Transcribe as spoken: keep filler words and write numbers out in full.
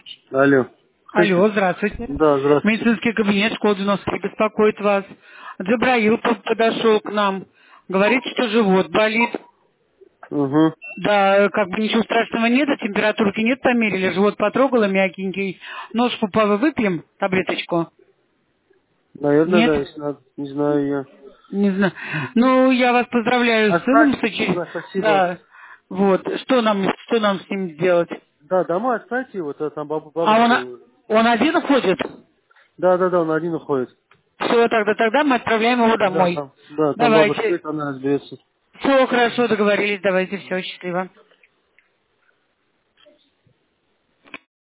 Алло. Слышите? Алло, здравствуйте. Да, здравствуйте. Медицинский кабинет школы девяносто три беспокоит вас. Джабраил по- подошел к нам. Говорит, что живот болит. Угу. Да, как бы ничего страшного нет, а температурки нет, померили. Живот потрогала мягенький. Нож пупавы выпьем, таблеточку? Наверное, Нет? да, если надо. Не знаю я. Не знаю. Ну, я вас поздравляю с сыном. Отправьте. сочи- Да, спасибо. Да. Вот. Что нам, что нам с ним сделать? Да, домой отправьте его, то там бабу- А он, бабушка. он один ходит? Да, да, да, он один уходит. Все, тогда, тогда мы отправляем его Да, домой. там, да, там бабушка Давайте. стоит, она разберется. Все, хорошо, договорились, давайте, все, счастливо.